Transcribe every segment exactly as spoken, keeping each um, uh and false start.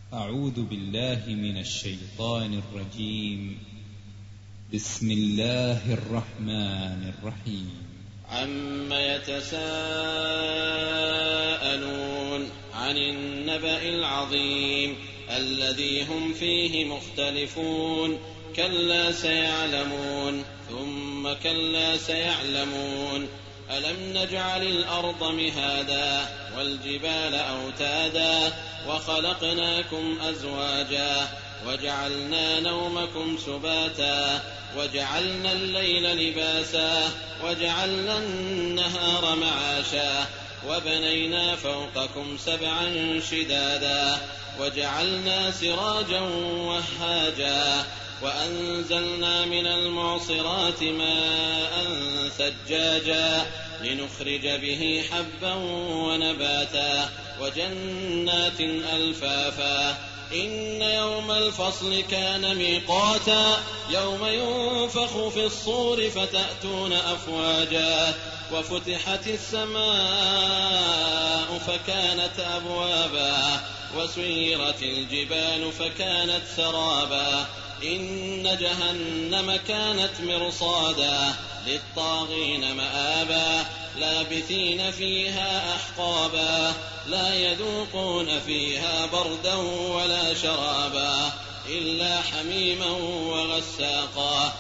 أعوذ بالله من الشيطان الرجيم. بسم الله الرحمن الرحيم. عم يتساءلون عن النبأ العظيم الذي هم فيه مختلفون كلا سيعلمون ثم كلا سيعلمون ألم نجعل الأرض مهادا والجبال أوتادا وخلقناكم أزواجا وجعلنا نومكم سباتا وجعلنا الليل لباسا وجعلنا النهار معاشا وبنينا فوقكم سبعا شدادا وجعلنا سراجا وهاجا وأنزلنا من المعصرات ماء ثجاجا لنخرج به حبا ونباتا وجنات ألفافا إن يوم الفصل كان ميقاتا يوم ينفخ في الصور فتأتون أفواجا وفتحت السماء فكانت أبوابا وسيرت الجبال فكانت سرابا إن جهنم كانت مرصادا للطاغين مآبا لابثين فيها أحقابا لا يذوقون فيها بردا ولا شرابا إلا حميما وغساقا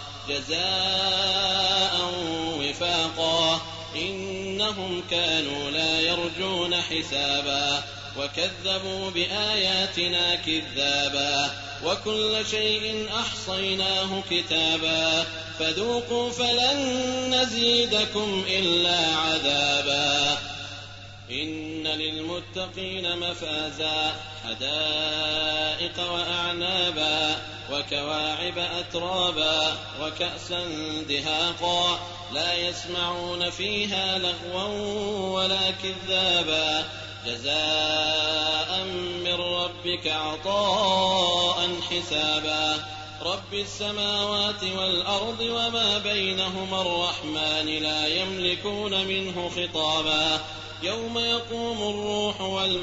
جزاء وفاقا إنهم كانوا لا يرجون حسابا وكذبوا بآياتنا كذابا وكل شيء أحصيناه كتابا فذوقوا فلن نزيدكم إلا عذابا إن للمتقين مفازا حدائق وأعنابا وكواعب أترابا وكأسا دهاقا لا يسمعون فيها لغوا ولا كذابا جزاء من ربك عطاء حسابا رب السماوات والأرض وما بينهما الرحمن لا يملكون منه خطابا يوم يقوم الروح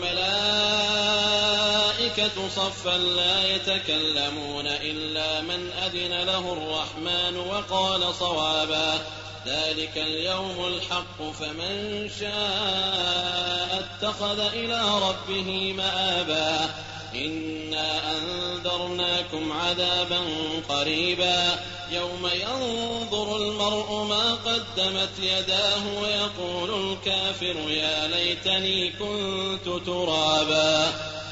والملائكة صفا لا يتكلمون إلا من أذن له الرحمن وقال صوابا ذلك اليوم الحق فمن شاء اتخذ إلى ربه مآبا إنا أنذرناكم عذابا قريبا يوم ينظر المرء ما قدمت يداه ويقول الكافر يا ليتني كنت ترابا